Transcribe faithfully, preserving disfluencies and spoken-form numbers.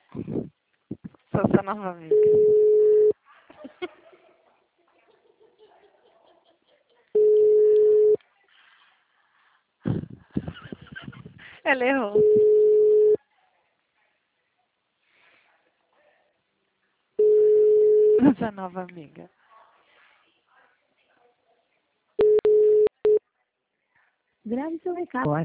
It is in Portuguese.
Sou sua nova amiga. Ela errou. Sou sua nova amiga. Grave seu recado.